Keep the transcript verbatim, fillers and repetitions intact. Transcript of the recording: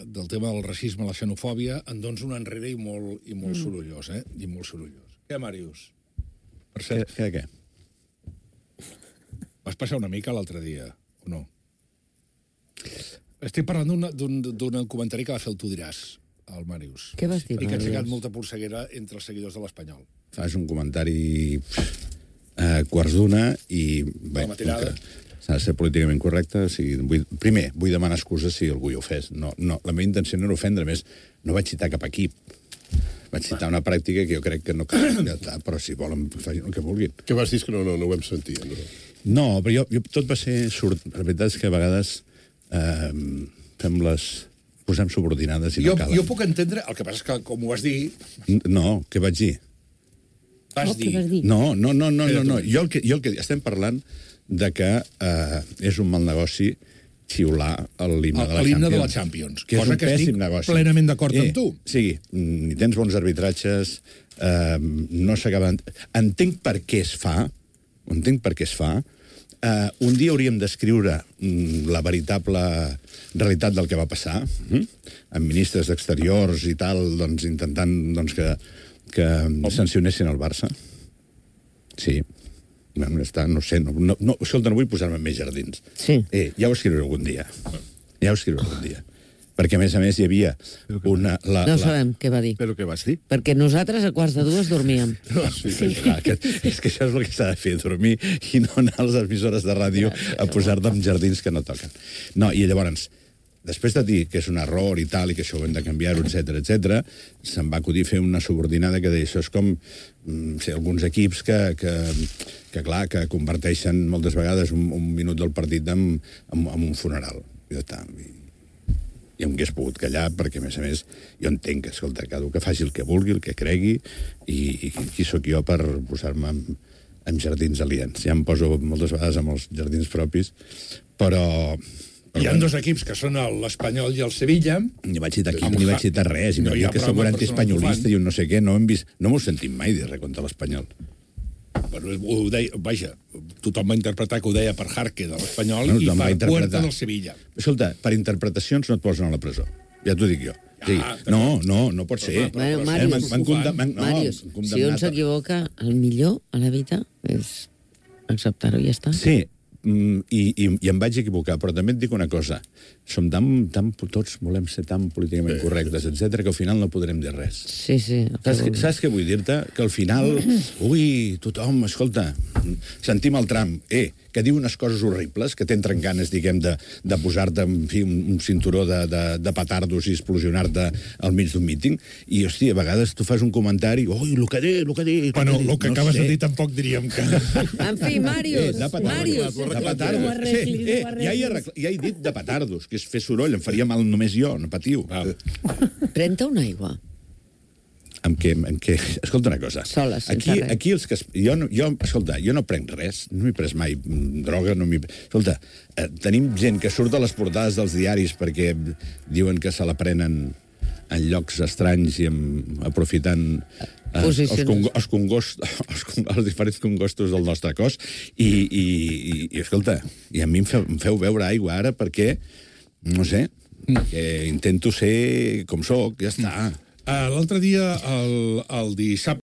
del tema del racisme, la xenofòbia, en dones un enrere i molt, i molt mm. sorollós, eh? I molt sorollós. Què, Màrius? Per cert... Què, què? Vas passar una mica l'altre dia, o no? Estic parlant d'un comentari que va fer el Tu diràs, el Màrius. Què vas dir, Màrius? I que ha aixecat Màrius? molta polseguera entre els seguidors de l'Espanyol. Fas un comentari eh, quarts d'una i... Bé, la matinada. S'ha de ser políticament correcte. O sigui, vull, primer, vull demanar excuses si algú hi ofès. No, no, la meva intenció no era ofendre, més, no vaig citar cap equip. Vaig citar una pràctica que jo crec que no cal, però si volen, facin el que vulguin. Què vas dir? És que no, no, no ho vam sentir. No, no però jo, jo, tot va ser... Surt. La veritat és que a vegades eh, fem les... posem subordinades i jo, no calen. Jo puc entendre... El que passa és que, com ho vas dir... No, què vaig dir? Vas oh, dir... dir? No, no, no, no, no, no. Jo el que, jo el que estem parlant de que eh, és un mal negoci xiular l'himne de la L'himne Champions. de la Champions. Que és cosa un que pèssim estic negoci. plenament d'acord eh, amb tu. Sí, ni tens bons arbitratges, eh, no s'acaben... Entenc per què es fa, entenc per què es fa. Eh, un dia hauríem d'escriure mm, la veritable realitat del que va passar, mm? amb ministres d'exteriors i tal, doncs, intentant doncs, que, que sancionessin el Barça. Sí. Bueno, està, no sé, no, no, no, escolta, no vull posar-me en més jardins. Sí. Eh, ja ho escriuré algun dia. Ja ho escriuré algun dia. Perquè, a més a més, hi havia una... La, No la... sabem què va dir. Però què vas dir? Perquè nosaltres a quarts de dues dormíem. No, sí, sí. Clar, que, és que això és el que s'ha de fer, dormir i no anar a les emissores de ràdio a posar-te en jardins que no toquen. No, i llavors, després de dir que és un error i tal, i que això ho hem de canviar-ho, etcètera, etcètera, se'm va acudir fer una subordinada que deia, això és com mm, sé, alguns equips que, que, que, clar, que converteixen moltes vegades un, un minut del partit en, en, en un funeral. I ja està. I, i em hagués pogut callar, perquè, a més a més, jo entenc que, escolta, cada un que faci el que vulgui, el que cregui, i, i qui sóc jo per posar-me en, en jardins aliens. Ja em poso moltes vegades amb els jardins propis, però... Hi ha dos equips, que són l'Espanyol i el Sevilla. Ni vaig citar equip, ni vaig citar res, i no m'ha dit que sóc un antiespanyolista i un no sé què, no hem vist... No m'ho sentim mai dir res contra l'Espanyol. Bueno, ho deia, vaja, tothom va interpretar que ho deia per Jarque de l'Espanyol No, i tothom va per interpretar. Puerta del Sevilla. Escolta, per interpretacions no et posen a la presó. Ja t'ho dic jo. Ja, Sí. d'acord. No, no, no pot ser. Bueno, però Màrius, M'han- m'han condem- m'han- no, Màrius, si condemnat un a- s'equivoca, el millor a la vida és acceptar-ho i ja està. Sí, mm, i, i, i em vaig equivocar, però també et dic una cosa. Som tan, tan, tots volem ser tan políticament correctes, etcètera, que al final no podrem dir res. Sí, sí. Saps, que- saps què vull dir-te? Que al final, ui, tothom, escolta, sentim el Trump, eh, que diu unes coses horribles, que t'entren ganes, diguem, de, de posar-te, en fi, un, un cinturó de, de, de petardos i explosionar-te al mig d'un míting, i, hosti, a vegades tu fas un comentari, ui, el que dir, el que dir... Bueno, el que no acabes sé. de dir tampoc diríem que... En fi, Màrius, Eh, de petardos. Màrius. De petardos. Ho arreglis, Sí, eh, ho ja, he arregl... ja he dit de petardos, que és fer soroll, em faria mal només jo, no patiu. Ah. Pren-te una aigua. Amb què, amb què... Escolta una cosa. Sola, sense aquí, res. aquí els que... es- Jo, no, jo, escolta, jo no prenc res, no m'he pres mai mm, droga, no m'hi... Escolta, eh, tenim gent que surt a les portades dels diaris perquè diuen que se la prenen en llocs estranys i amb, aprofitant eh, els, Posicions. congo, els, congos, els, con- els diferents congostos del nostre cos i, i, i, i escolta, i a mi em feu, em feu beure aigua ara perquè, no sé, que intento ser com sóc, ja està. Uh, L'altre dia, el, el dissabte,